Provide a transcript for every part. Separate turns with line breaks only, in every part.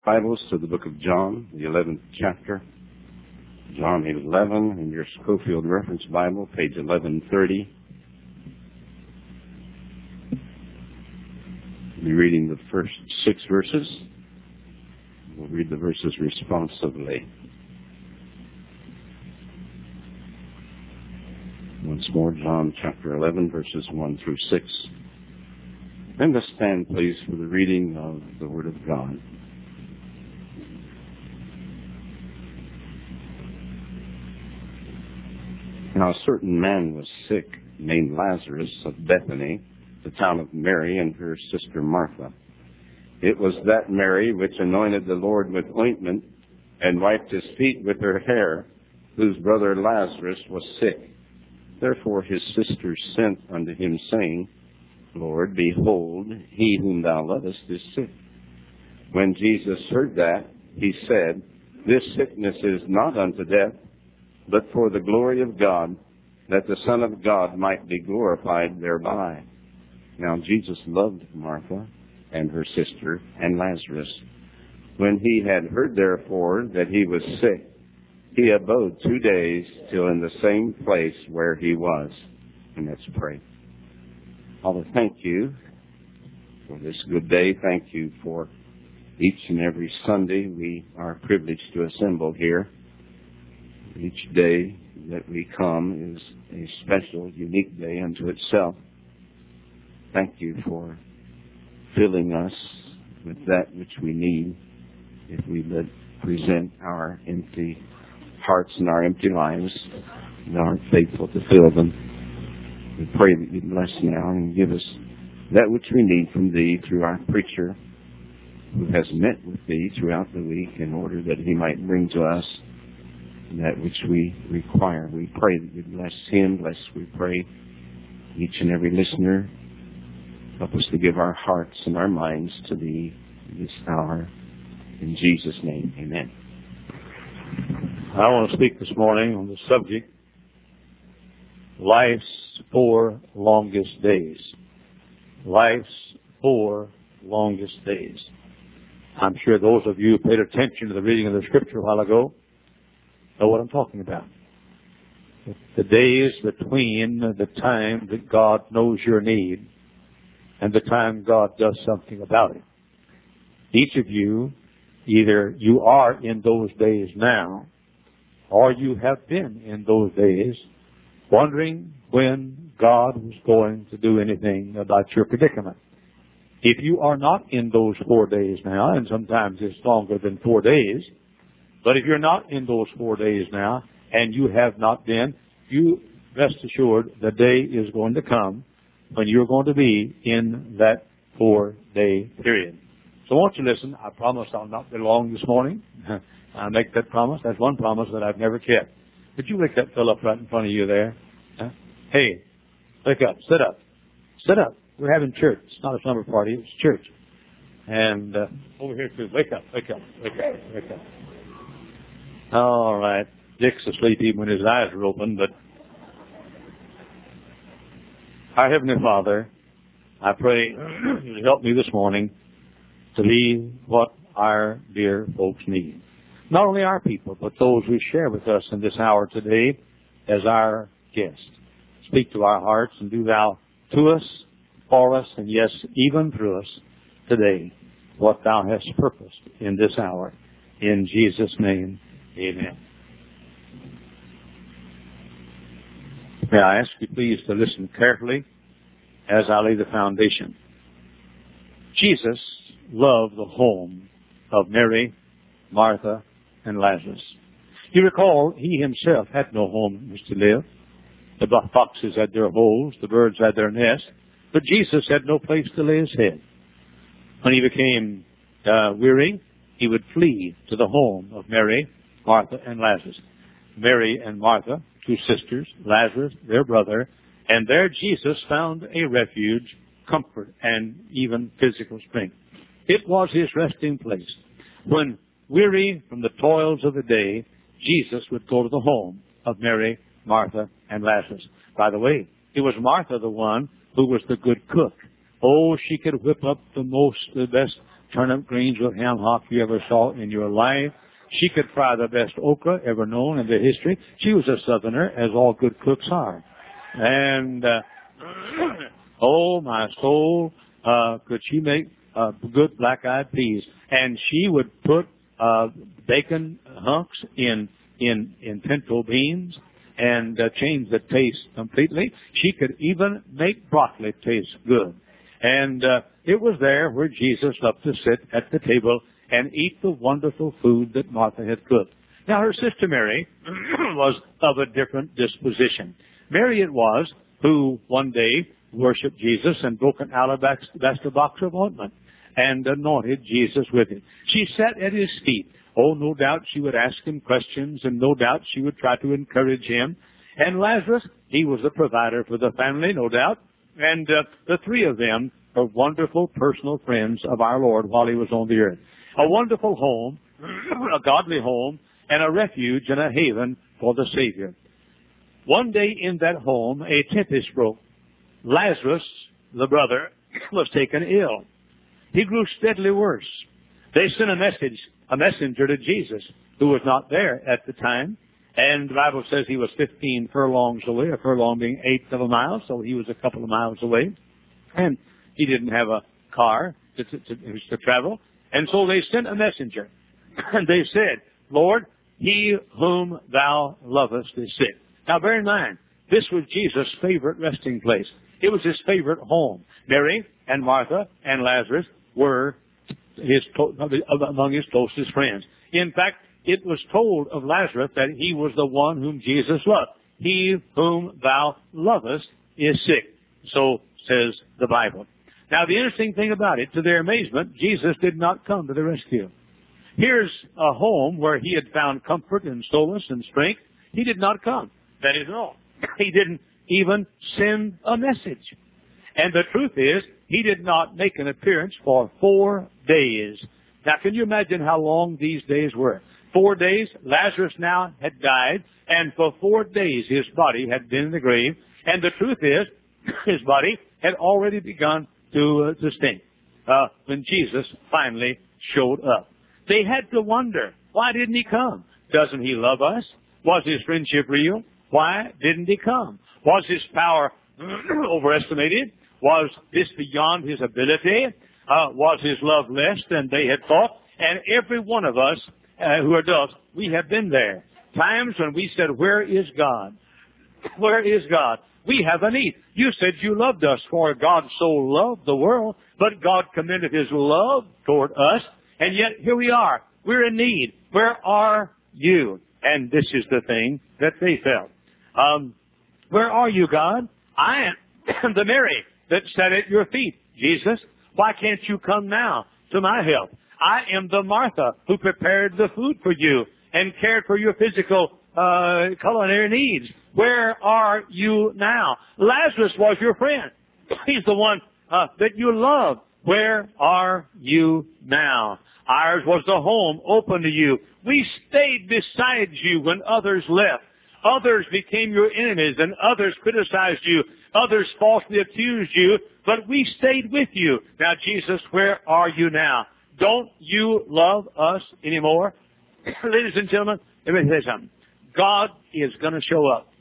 Bibles to the book of John, the 11th chapter. John 11 in your Schofield Reference Bible, page 1130. We'll be reading the first 6 verses. We'll read the verses responsively. Once more, John chapter 11, verses 1 through 6. And let's stand, please, for the reading of the Word of God. Now a certain man was sick, named Lazarus, of Bethany, the town of Mary and her sister Martha. It was that Mary which anointed the Lord with ointment and wiped his feet with her hair, whose brother Lazarus was sick. Therefore his sisters sent unto him, saying, Lord, behold, he whom thou lovest is sick. When Jesus heard that, he said, This sickness is not unto death, but for the glory of God, that the Son of God might be glorified thereby. Now Jesus loved Martha and her sister and Lazarus. When he had heard therefore that he was sick, he abode 2 days till in the same place where he was. And let's pray. Father, thank you for this good day. Thank you for each and every Sunday we are privileged to assemble here. Each day that we come is a special, unique day unto itself. Thank you for filling us with that which we need if we present our empty hearts and our empty lives and aren't faithful to fill them. We pray that you bless now and give us that which we need from thee through our preacher who has met with thee throughout the week in order that he might bring to us that which we require. We pray that you bless him. Bless, we pray, each and every listener. Help us to give our hearts and our minds to thee this hour. In Jesus' name, amen.
I want to speak this morning on the subject, Life's 4 Longest Days. Life's 4 Longest Days. I'm sure those of you who paid attention to the reading of the scripture a while ago know what I'm talking about. The days between the time that God knows your need and the time God does something about it. Each of you, either you are in those days now, or you have been in those days wondering when God was going to do anything about your predicament. If you are not in those 4 days now, and sometimes it's longer than 4 days, but if you're not in those 4 days now, and you have not been, you rest assured the day is going to come when you're going to be in that 4-day period. So won't you listen? I promise I'll not be long this morning. I make that promise. That's one promise that I've never kept. Could you wake that fellow up right in front of you there? Huh? Hey, wake up. Sit up. Sit up. We're having church. It's not a slumber party. It's church. And over here too. Wake up. Wake up. Wake up. Wake up. All right. Dick's asleep even when his eyes are open, but our Heavenly Father, I pray you help me this morning to be what our dear folks need. Not only our people, but those who share with us in this hour today as our guests. Speak to our hearts and do thou to us, for us, and yes, even through us today what thou hast purposed in this hour. In Jesus' name, amen. May I ask you please to listen carefully as I lay the foundation. Jesus loved the home of Mary, Martha, and Lazarus. You recall, he himself had no home in which to live. The foxes had their holes, the birds had their nests, but Jesus had no place to lay his head. When he became weary, he would flee to the home of Mary, Martha, and Lazarus. Mary and Martha, 2 sisters, Lazarus, their brother, and there Jesus found a refuge, comfort, and even physical strength. It was his resting place. When weary from the toils of the day, Jesus would go to the home of Mary, Martha, and Lazarus. By the way, it was Martha the one who was the good cook. Oh, she could whip up the best turnip greens with ham hock you ever saw in your life. She could fry the best okra ever known in the history. She was a Southerner, as all good cooks are. And, oh my soul, could she make good black-eyed peas. And she would put bacon hunks in pinto beans and change the taste completely. She could even make broccoli taste good. And it was there where Jesus loved to sit at the table and eat the wonderful food that Martha had cooked. Now, her sister Mary was of a different disposition. Mary it was who one day worshiped Jesus and broke an alabaster box of ointment and anointed Jesus with it. She sat at his feet. Oh, no doubt she would ask him questions, and no doubt she would try to encourage him. And Lazarus, he was the provider for the family, no doubt. And the three of them are wonderful personal friends of our Lord while he was on the earth. A wonderful home, a godly home, and a refuge and a haven for the Savior. One day in that home, a tempest broke. Lazarus, the brother, was taken ill. He grew steadily worse. They sent a messenger to Jesus, who was not there at the time. And the Bible says he was 15 furlongs away, a furlong being eighth of a mile, so he was a couple of miles away. And he didn't have a car to travel. And so they sent a messenger. And they said, Lord, he whom thou lovest is sick. Now bear in mind, this was Jesus' favorite resting place. It was his favorite home. Mary and Martha and Lazarus were among his closest friends. In fact, it was told of Lazarus that he was the one whom Jesus loved. He whom thou lovest is sick. So says the Bible. Now, the interesting thing about it, to their amazement, Jesus did not come to the rescue. Here's a home where he had found comfort and solace and strength. He did not come. That is all. He didn't even send a message. And the truth is, he did not make an appearance for 4 days. Now, can you imagine how long these days were? 4 days, Lazarus now had died, and for 4 days his body had been in the grave. And the truth is, his body had already begun to stink when Jesus finally showed up. They had to wonder, why didn't he come? Doesn't he love us? Was his friendship real? Why didn't he come? Was his power overestimated? Was this beyond his ability? Was his love less than they had thought? And every one of us who are adults, we have been there. Times when we said, where is God? Where is God? We have a need. You said you loved us, for God so loved the world, but God commended his love toward us, and yet here we are. We're in need. Where are you? And this is the thing that they felt. Where are you, God? I am the Mary that sat at your feet. Jesus, why can't you come now to my help? I am the Martha who prepared the food for you and cared for your physical culinary needs. Where are you now? Lazarus was your friend. He's the one that you loved. Where are you now? Ours was the home open to you. We stayed beside you when others left. Others became your enemies, and others criticized you. Others falsely accused you, but we stayed with you. Now, Jesus, where are you now? Don't you love us anymore? Ladies and gentlemen, let me say something. God is going to show up.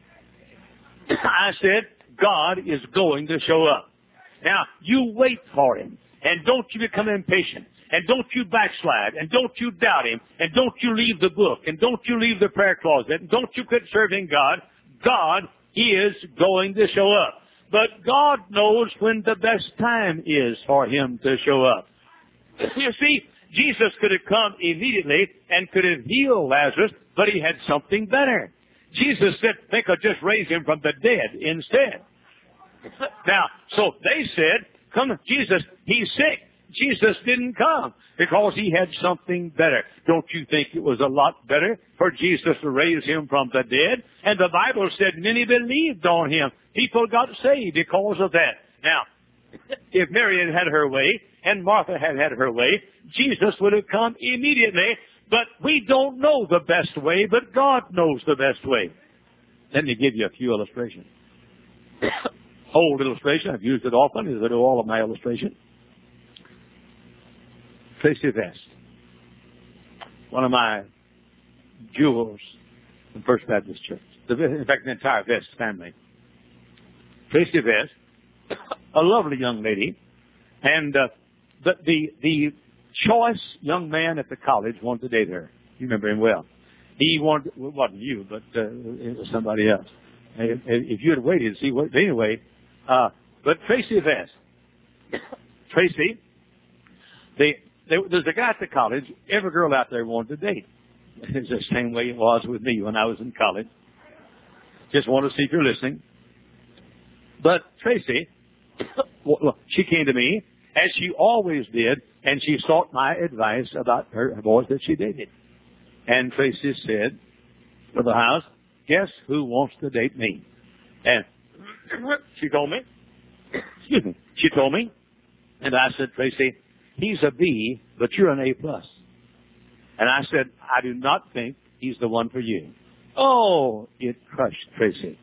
I said, God is going to show up. Now, you wait for him, and don't you become impatient, and don't you backslide, and don't you doubt him, and don't you leave the book, and don't you leave the prayer closet, and don't you quit serving God. God is going to show up. But God knows when the best time is for him to show up. You see, Jesus could have come immediately and could have healed Lazarus, but he had something better. Jesus said they could just raise him from the dead instead. Now, so they said, come, Jesus, he's sick. Jesus didn't come because he had something better. Don't you think it was a lot better for Jesus to raise him from the dead? And the Bible said many believed on him. People got saved because of that. Now, if Mary had had her way and Martha had had her way, Jesus would have come immediately. But we don't know the best way, but God knows the best way. Let me give you a few illustrations. Old illustration, I've used it often, is I do all of my illustration. Tracy Vest, one of my jewels in First Baptist Church. In fact, the entire Vest family. Tracy Vest, a lovely young lady, and the choice young man at the college wanted to date her. You remember him well. He wanted, well, it wasn't you, but it was somebody else. If you had waited to see what, anyway, but Tracy Vest, Tracy, there's a guy at the college, every girl out there wanted to date. It's the same way it was with me when I was in college. Just want to see if you're listening. But Tracy, she came to me, as she always did, and she sought my advice about her boys that she dated. And Tracy said, for the house, guess who wants to date me? And she told me, she told me, and I said, Tracy, he's a B, but you're an A+. And I said, I do not think he's the one for you. Oh, it crushed Tracy.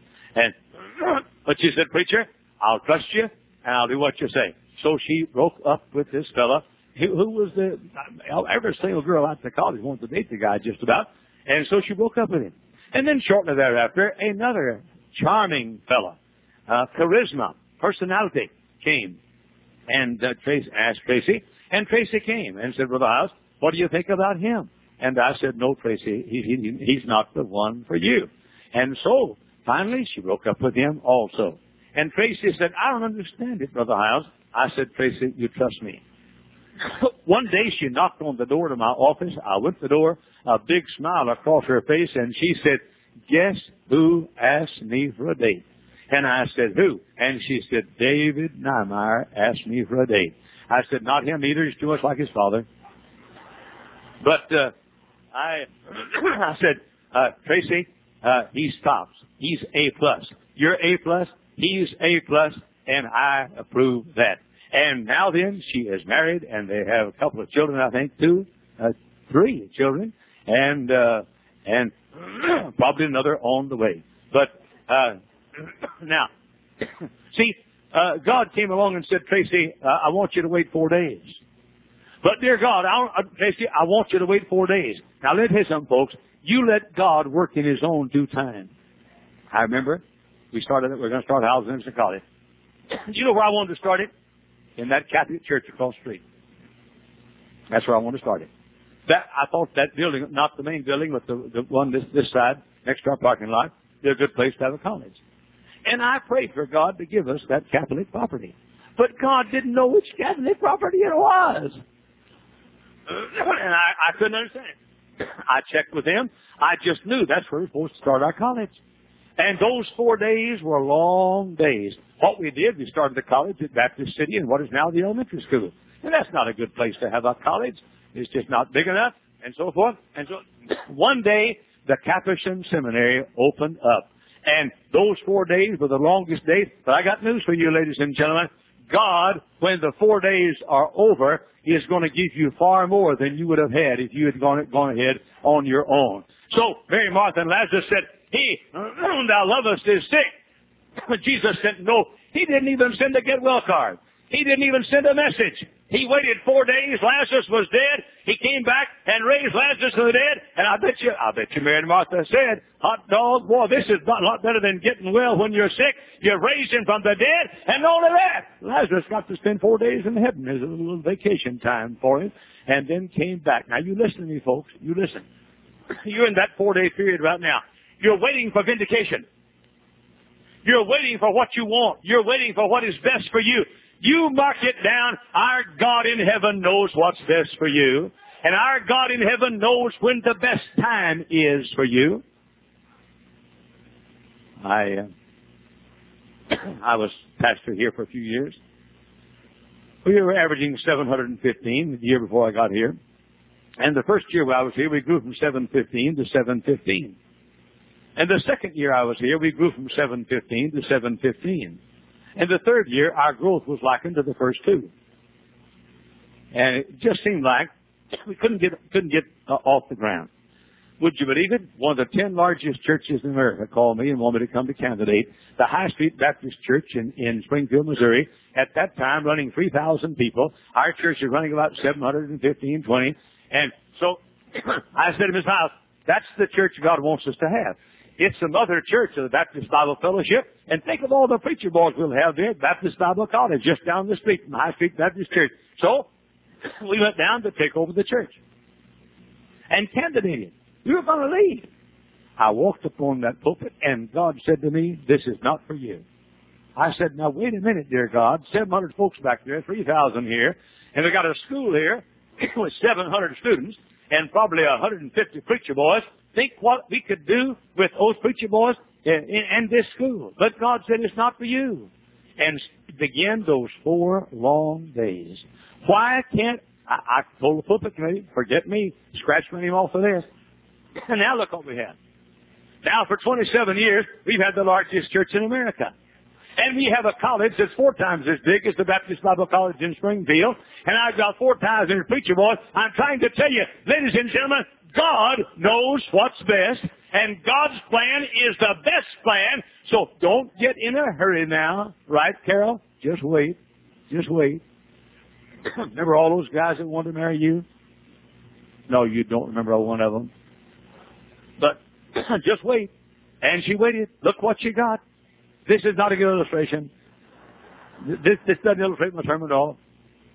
But she said, preacher, I'll trust you, and I'll do what you say. So she broke up with this fella, who was every single girl out in the college wanted to date the guy just about. And so she broke up with him. And then shortly thereafter, another charming fella, charisma, personality, came. And Tracy asked Tracy, and Tracy came and said, Brother House, what do you think about him? And I said, no, Tracy, he's not the one for you. And so, finally, she broke up with him also. And Tracy said, I don't understand it, Brother House. I said, Tracy, you trust me. One day she knocked on the door to my office. I went to the door, a big smile across her face, and she said, guess who asked me for a date? And I said, who? And she said, David Niemeyer asked me for a date. I said, not him either. He's too much like his father. But I said, Tracy, he stops. He's A+. You're A+. He's A+. And I approve that. And now then, she is married, and they have a couple of children, I think, three children, and probably another on the way. But now, see, God came along and said, Tracy, I want you to wait 4 days. But dear God, Tracy, I want you to wait 4 days. Now let me tell you something, folks. You let God work in His own due time. I remember we're going to start houses in College. You know where I wanted to start it? In that Catholic church across the street. That's where I want to start it. I thought that building, not the main building, but the one this side, next to our parking lot, be a good place to have a college. And I prayed for God to give us that Catholic property. But God didn't know which Catholic property it was. And I couldn't understand it. I checked with him. I just knew that's where we were supposed to start our college. And those 4 days were long days. What we did, we started the college at Baptist City in what is now the elementary school. And that's not a good place to have a college. It's just not big enough, and so forth. And so one day, the Capuchin Seminary opened up. And those 4 days were the longest days. But I got news for you, ladies and gentlemen. God, when the 4 days are over, is going to give you far more than you would have had if you had gone ahead on your own. So, Mary, Martha, and Lazarus said, He, whom thou lovest, is sick. But Jesus said, no, He didn't even send a get well card. He didn't even send a message. He waited 4 days. Lazarus was dead. He came back and raised Lazarus from the dead. And I bet you Mary and Martha said, hot dog, boy, this is a lot better than getting well when you're sick. You're raised him from the dead. And not only that, Lazarus got to spend 4 days in heaven as a little vacation time for him. And then came back. Now you listen to me, folks. You listen. You're in that 4 day period right now. You're waiting for vindication. You're waiting for what you want. You're waiting for what is best for you. You mark it down. Our God in heaven knows what's best for you. And our God in heaven knows when the best time is for you. I was pastor here for a few years. We were averaging 715 the year before I got here. And the first year I was here, we grew from 715 to 715. And the second year I was here, we grew from 715 to 715. And the third year, our growth was likened to the first two. And it just seemed like we couldn't get off the ground. Would you believe it? One of the 10 largest churches in America called me and wanted me to come to candidate. The High Street Baptist Church in Springfield, Missouri, at that time running 3,000 people. Our church is running about 715, 20. And so I said to Ms. House, that's the church God wants us to have. It's the mother church of the Baptist Bible Fellowship. And think of all the preacher boys we'll have there at Baptist Bible College, just down the street from High Street Baptist Church. So we went down to take over the church and candidated. We were going to leave. I walked upon that pulpit, and God said to me, this is not for you. I said, now wait a minute, dear God. 700 folks back there, 3,000 here, and we got a school here with 700 students and probably 150 preacher boys. Think what we could do with those preacher boys in this school. But God said, it's not for you. And began those 4 long days. Why can't I told the pulpit committee, forget me, scratch my name off of this. And now look what we have. Now for 27 years, we've had the largest church in America. And we have a college that's 4 times as big as the Baptist Bible College in Springfield. And I've got 4 times as preacher boys. I'm trying to tell you, ladies and gentlemen, God knows what's best. And God's plan is the best plan. So don't get in a hurry now. Right, Carol? Just wait. Just wait. Remember all those guys that wanted to marry you? No, you don't remember one of them. But just wait. And she waited. Look what she got. This is not a good illustration. This doesn't illustrate my sermon at all.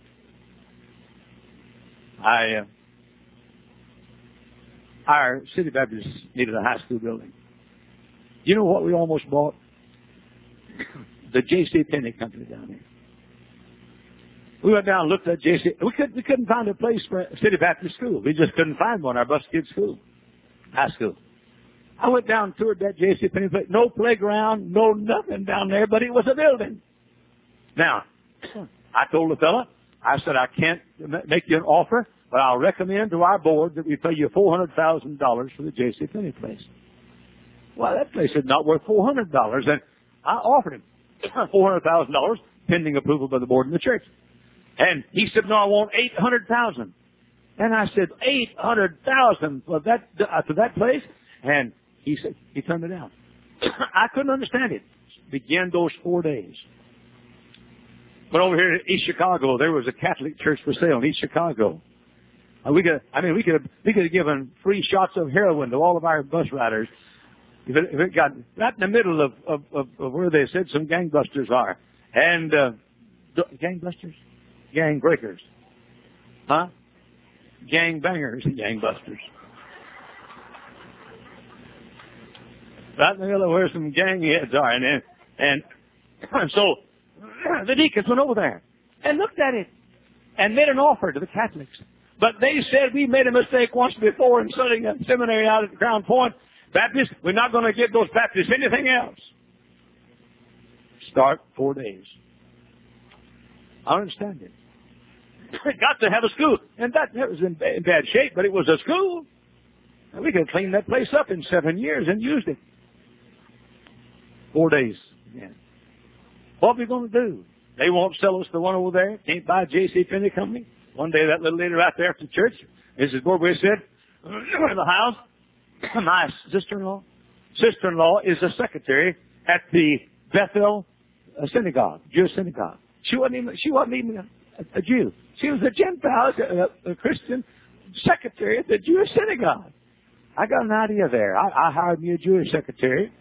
Our City Baptist needed a high school building. You know what we almost bought? The J.C. Penney company down there. We went down and looked at J.C. We couldn't find a place for a City Baptist school. We just couldn't find one. Our bus kid school. High school. I went down and toured that J.C. Penney place. No playground, no nothing down there, but it was a building. Now, I told the fella, I said, I can't make you an offer, but I'll recommend to our board that we pay you $400,000 for the J.C. Penney place. Well, that place is not worth $400, and I offered him $400,000 pending approval by the board and the church. And he said, no, I want $800,000. And I said, $800,000 for that place? And he said, he turned it down. I couldn't understand it. Began those 4 days. But over here in East Chicago, there was a Catholic church for sale in East Chicago. We could have given free shots of heroin to all of our bus riders if it got right in the middle of where they said some gangbusters are. And gangbusters? Gang breakers. Huh? Gang bangers and gangbusters. Right in the middle of where some gang heads are. And so the deacons went over there and looked at it and made an offer to the Catholics. But they said, we made a mistake once before in setting a seminary out at Crown Point. Baptists, we're not going to give those Baptists anything else. Start 4 days. I understand it. Got to have a school. And that was in bad shape, but it was a school. And we could clean that place up in 7 years and used it. 4 days. Yeah. What are we going to do? They won't sell us the one over there. Can't buy J.C. Penney Company. One day that little lady right there after church, Mrs. Borway said, in the house, my sister-in-law is a secretary at the Bethel synagogue, Jewish synagogue. She wasn't even a Jew. She was a Gentile, a Christian secretary at the Jewish synagogue. I got an idea there. I hired me a Jewish secretary.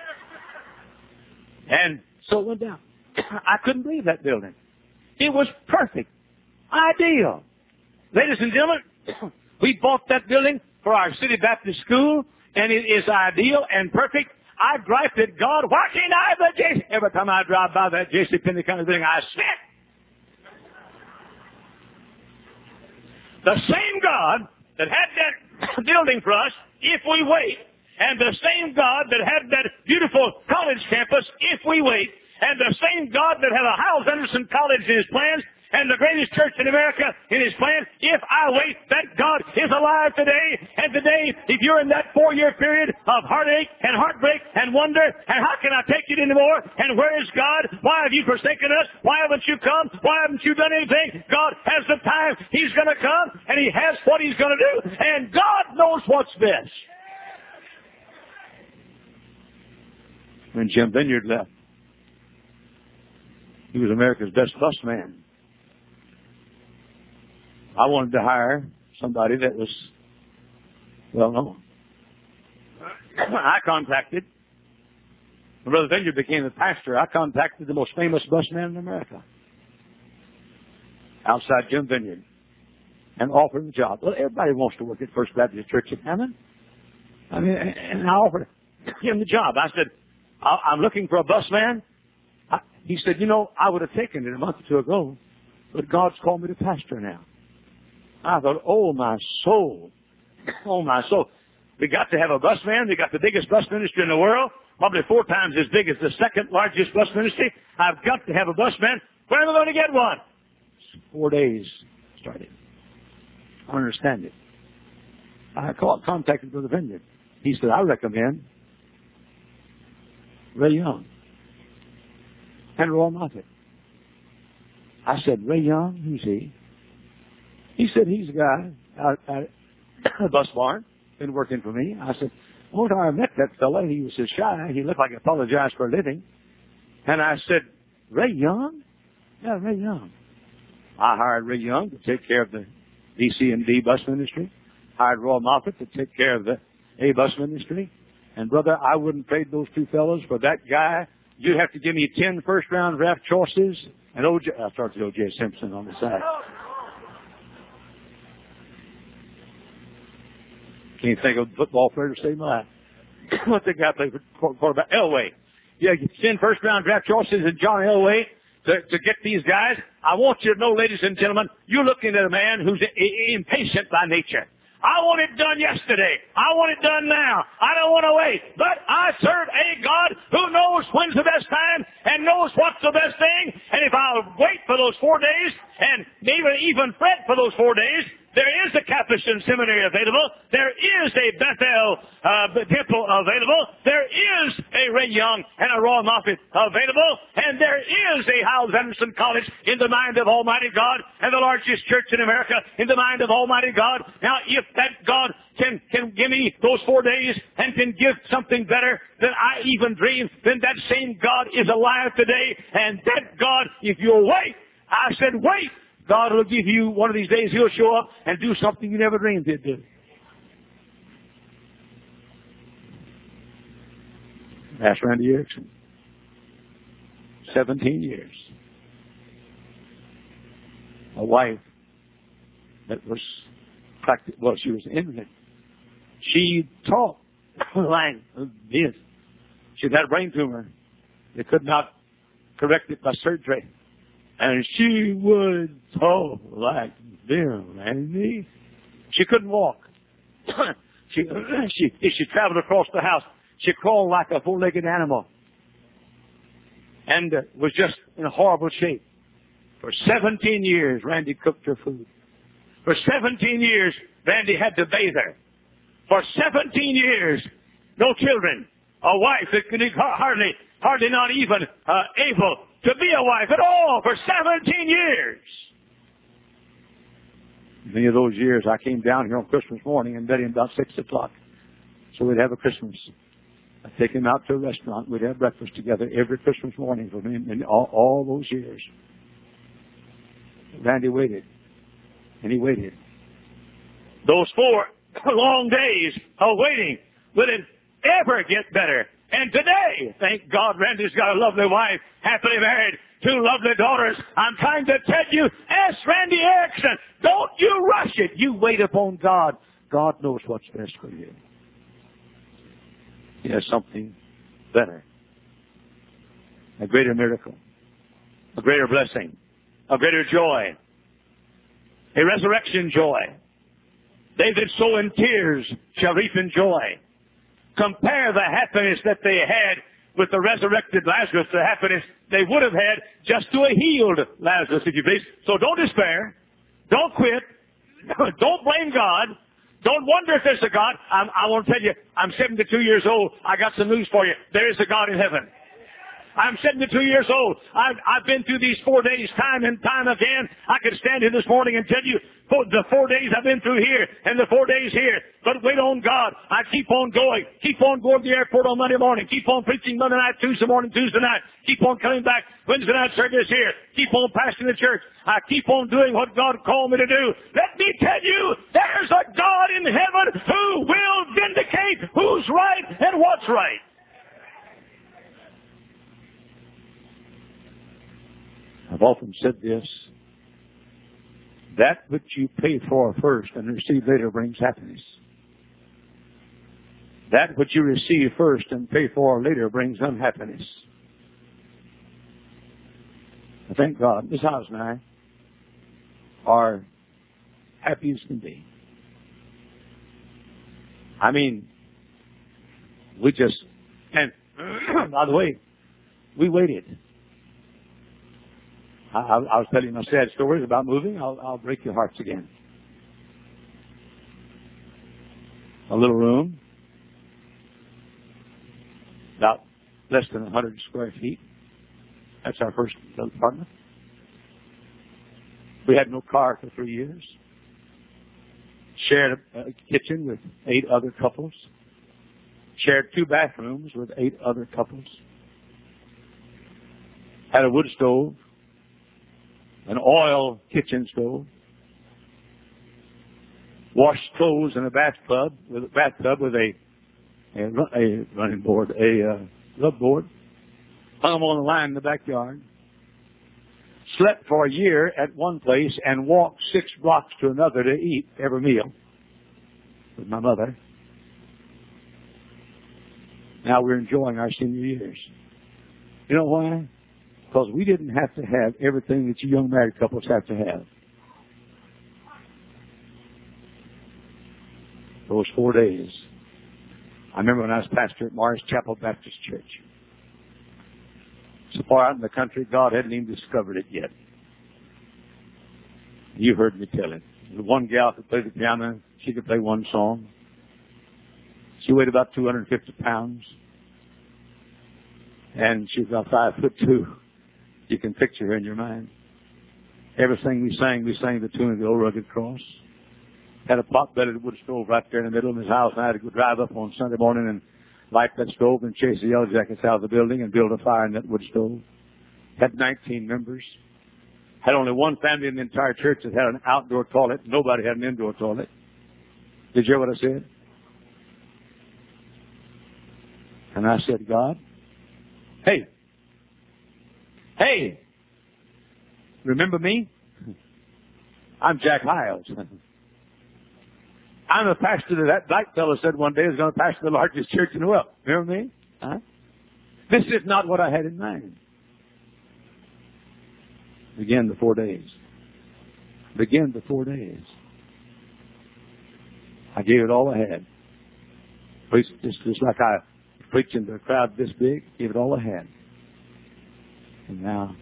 And so it went down. I couldn't believe that building. It was perfect. Ideal. Ladies and gentlemen, we bought that building for our City Baptist School, and it is ideal and perfect. I griped at God, why can't I have that J.C.? Every time I drive by that J.C. Penney kind of thing, I sweat. The same God that had that building for us, if we wait, and the same God that had that beautiful college campus, if we wait, and the same God that had a Hyles Anderson College in his plans, and the greatest church in America in his plan, if I wait, that God is alive today. And today, if you're in that 4-year period of heartache and heartbreak and wonder, and how can I take it anymore? And where is God? Why have you forsaken us? Why haven't you come? Why haven't you done anything? God has the time. He's going to come, and He has what He's going to do. And God knows what's best. When Jim Vineyard left, he was America's best bus man. I wanted to hire somebody that was well known. I contacted, when Brother Vineyard became the pastor, I contacted the most famous bus man in America, outside Jim Vineyard, and offered him the job. Well, everybody wants to work at First Baptist Church in Hammond. I mean, and I offered him the job. I said, I'm looking for a bus man. He said, you know, I would have taken it a month or two ago, but God's called me to pastor now. I thought, oh my soul. Oh my soul. We got to have a bus man. We got the biggest bus ministry in the world, probably 4 times as big as the second largest bus ministry. I've got to have a bus man. Where am I going to get one? 4 days started. I understand it. I contacted Brother Vineyard. He said, I recommend Ray Young and Roy Moffitt. I said, Ray Young? Who's he? He said, he's a guy out at a bus barn, been working for me. I said, one time I met that fella, he was so shy, he looked like he apologized for a living. And I said, Ray Young? Yeah, Ray Young. I hired Ray Young to take care of the DC and D bus ministry. Hired Roy Moffitt to take care of the A bus ministry. And brother, I wouldn't trade those 2 fellows for that guy. You'd have to give me 10 first-round draft choices. And I started O.J. Simpson on the side. Can't think of a football player to save my life. What's the guy play for quarterback? Elway. Yeah, 10 first-round draft choices and John Elway to get these guys. I want you to know, ladies and gentlemen, you're looking at a man who's impatient by nature. I want it done yesterday. I want it done now. I don't want to wait. But I serve a God who knows when's the best time and knows what's the best thing. And if I'll wait for those 4 days and even fret for those 4 days, there is a Capuchin seminary available. There is a Bethel temple available. There is a Ray Young and a Roy Moffitt available. And there is a Howells Anderson College in the mind of Almighty God and the largest church in America in the mind of Almighty God. Now, if that God can give me those 4 days and can give something better than I even dreamed, then that same God is alive today. And that God, if you'll wait, I said wait, God will give you one of these days, He'll show up and do something you never dreamed He'd do. Ask Randy Erickson. 17 years. A wife that was she was ignorant. She talked like this. She'd had a brain tumor. They could not correct it by surgery. And she would talk like them and me. She couldn't walk. If she traveled across the house, she crawled like a 4-legged animal. And was just in a horrible shape. For 17 years, Randy cooked her food. For 17 years, Randy had to bathe her. For 17 years, no children. A wife that could hardly not even able to be a wife at all for 17 years. Many of those years I came down here on Christmas morning and met him about 6 o'clock. So we'd have a Christmas. I'd take him out to a restaurant. We'd have breakfast together every Christmas morning for him in all those years. Randy waited. And he waited. Those 4 long days of waiting, will it ever get better? And today, thank God, Randy's got a lovely wife, happily married, 2 lovely daughters. I'm trying to tell you, ask Randy Erickson, don't you rush it. You wait upon God. God knows what's best for you. He has something better. A greater miracle. A greater blessing. A greater joy. A resurrection joy. They that sow in tears shall reap in joy. Compare the happiness that they had with the resurrected Lazarus, the happiness they would have had just to a healed Lazarus, if you please. So don't despair. Don't quit. Don't blame God. Don't wonder if there's a God. I want to tell you, I'm 72 years old. I got some news for you. There is a God in heaven. I'm 72 years old. I've been through these 4 days time and time again. I could stand here this morning and tell you the 4 days I've been through here and the 4 days here. But wait on God. I keep on going. Keep on going to the airport on Monday morning. Keep on preaching Monday night, Tuesday morning, Tuesday night. Keep on coming back Wednesday night service here. Keep on pastoring the church. I keep on doing what God called me to do. Let me tell you, there's a God in heaven who will vindicate who's right and what's right. I've often said this. That which you pay for first and receive later brings happiness. That which you receive first and pay for later brings unhappiness. I thank God, Miss House and I are happy as can be. I mean, we just, and by the way, we waited. I was telling you my sad stories about moving. I'll break your hearts again. A little room, about less than 100 square feet. That's our first apartment. We had no car for 3 years. Shared a kitchen with 8 other couples. Shared 2 bathrooms with 8 other couples. Had a wood stove. An oil kitchen stove. Washed clothes in a bathtub with a running board, a rub board. Hung them on the line in the backyard. Slept for a year at one place and walked 6 blocks to another to eat every meal with my mother. Now we're enjoying our senior years. You know why? Because we didn't have to have everything that you young married couples have to have. Those 4 days. I remember when I was pastor at Morris Chapel Baptist Church. So far out in the country, God hadn't even discovered it yet. You heard me tell it. The one gal could play the piano. She could play one song. She weighed about 250 pounds. And she was about 5'2". You can picture her in your mind. Everything we sang the tune of the Old Rugged Cross. Had a pot-bellied wood stove right there in the middle of his house, and I had to go drive up on Sunday morning and light that stove and chase the yellow jackets out of the building and build a fire in that wood stove. Had 19 members. Had only one family in the entire church that had an outdoor toilet. Nobody had an indoor toilet. Did you hear what I said? And I said, God, hey, remember me? I'm Jack Hiles. I'm a pastor that black fellow said one day is going to pastor the largest church in the world. Remember me? Huh? This is not what I had in mind. Begin the 4 days. Begin the 4 days. I gave it all I had. Preached just like I preached into a crowd this big. Gave it all I had. And now,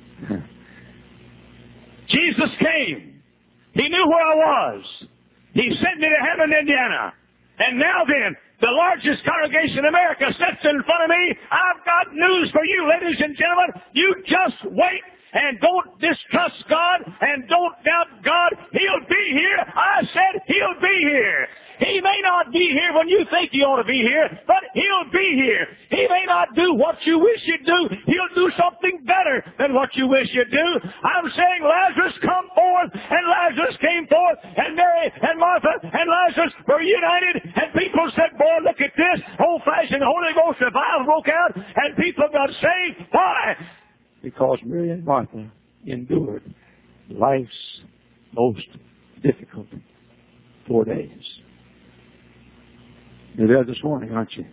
Jesus came. He knew where I was. He sent me to Hammond, Indiana. And now then, the largest congregation in America sits in front of me. I've got news for you, ladies and gentlemen. You just wait and don't distrust God and don't doubt God. He'll be here. I said He'll be here. He may not be here when you think He ought to be here, but He'll be here. He may not do what you wish He'd do. He'll do something better than what you wish He'd do. I'm saying Lazarus come forth, and Lazarus came forth, and Mary and Martha and Lazarus were united, and people said, boy, look at this. Old-fashioned Holy Ghost revival broke out, and people got saved. Why? Because Mary and Martha endured life's most difficult 4 days. You're there this morning, aren't you?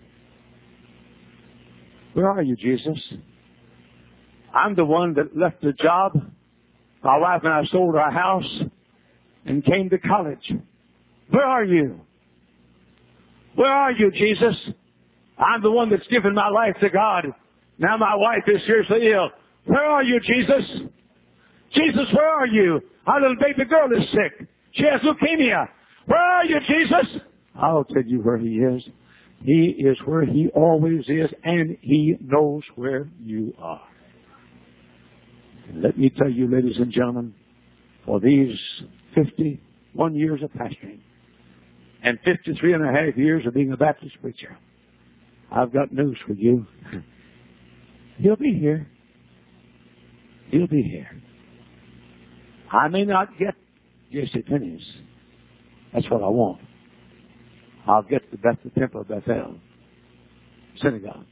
Where are you, Jesus? I'm the one that left the job. My wife and I sold our house and came to college. Where are you? Where are you, Jesus? I'm the one that's given my life to God. Now my wife is seriously ill. Where are you, Jesus? Jesus, where are you? Our little baby girl is sick. She has leukemia. Where are you, Jesus? I'll tell you where He is. He is where He always is, and He knows where you are. And let me tell you, ladies and gentlemen, for these 51 years of pastoring and 53 and a half years of being a Baptist preacher, I've got news for you. He'll be here. He'll be here. I may not get Jesse Pennies. That's what I want. I'll get the Temple of Bethel Synagogue.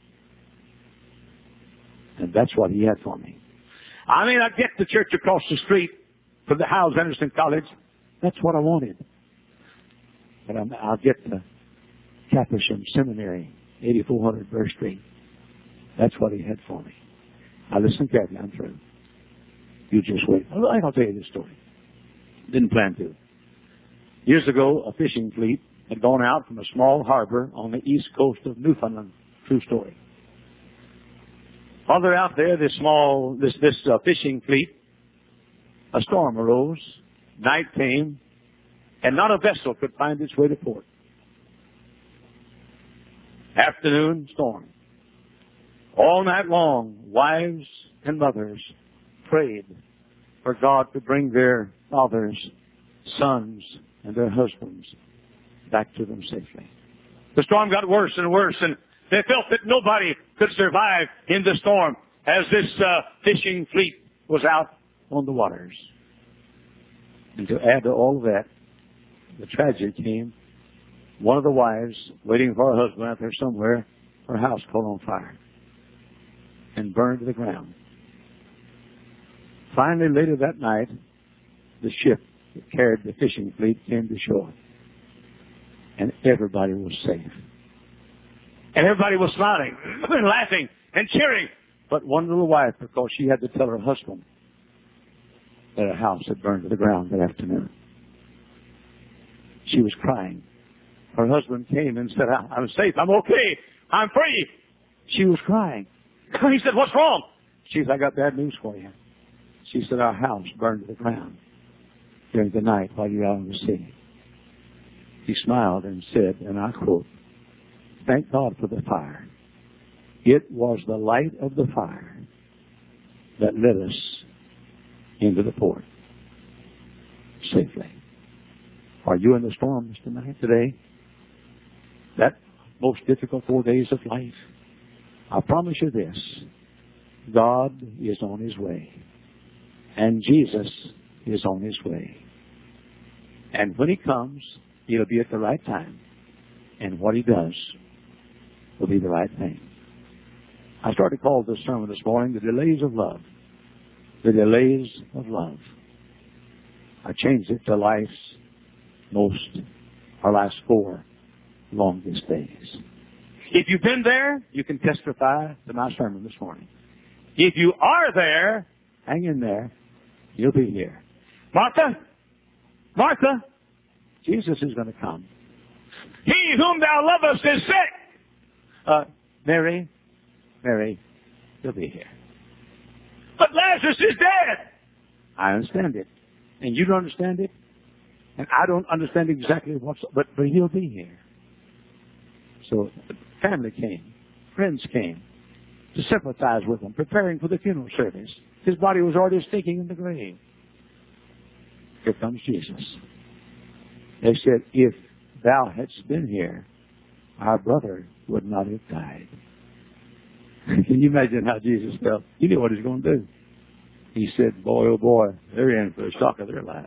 And that's what He had for me. I may not get the church across the street from the Howes Anderson College. That's what I wanted. But I'll get the Capuchin Seminary, 8400 Burr Street. That's what He had for me. Now listen carefully, I'm through. You just wait. I'll tell you this story. Didn't plan to. Years ago, a fishing fleet had gone out from a small harbor on the east coast of Newfoundland. True story. While they're out there, this fishing fleet, a storm arose, night came, and not a vessel could find its way to port. Afternoon, storm. All night long, wives and mothers prayed for God to bring their fathers, sons, and their husbands back to them safely. The storm got worse and worse, and they felt that nobody could survive in the storm as this fishing fleet was out on the waters. And to add to all of that, the tragedy came. One of the wives, waiting for her husband out there somewhere, her house caught on fire and burned to the ground. Finally, later that night, the ship that carried the fishing fleet came to shore. And everybody was safe. And everybody was smiling and laughing and cheering. But one little wife, because she had to tell her husband that her house had burned to the ground that afternoon. She was crying. Her husband came and said, I'm safe, I'm okay, I'm free. She was crying. He said, what's wrong? She said, I got bad news for you. She said, our house burned to the ground during the night while you were out on the sea. He smiled and said, and I quote, thank God for the fire. It was the light of the fire that led us into the port safely. Are you in the storm tonight, today? That most difficult 4 days of life? I promise you this, God is on His way. And Jesus is on His way. And when He comes, He'll be at the right time. And what He does will be the right thing. I started to call this sermon this morning, The Delays of Love. The Delays of Love. I changed it to life's last 4 longest days. If you've been there, you can testify to my sermon this morning. If you are there, hang in there. You'll be here. Martha, Martha, Jesus is going to come. He whom thou lovest is sick. Mary, he'll be here. But Lazarus is dead. I understand it. And you don't understand it. And I don't understand exactly but he'll be here. So family came, friends came to sympathize with him, preparing for the funeral service. His body was already stinking in the grave. Here comes Jesus. They said, if thou hadst been here, our brother would not have died. Can you imagine how Jesus felt? He knew what he was going to do. He said, boy, oh boy, they're in for the shock of their life.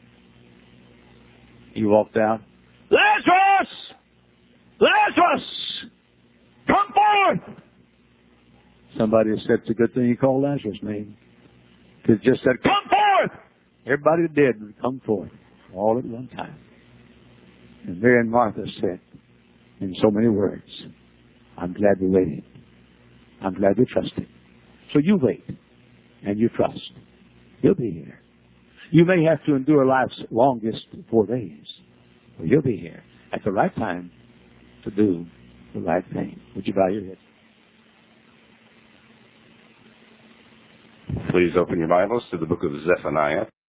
He walked out. Lazarus! Lazarus! Come forth! Somebody said, it's a good thing you called Lazarus' name. Because it just said, come forth! Everybody dead would come forth, all at one time. And Mary and Martha said, in so many words, I'm glad we waited. I'm glad we trusted. So you wait, and you trust. He'll be here. You may have to endure life's longest 4 days, but He'll be here at the right time to do the right thing. Would you bow your head?
Please open your Bibles to the book of Zephaniah.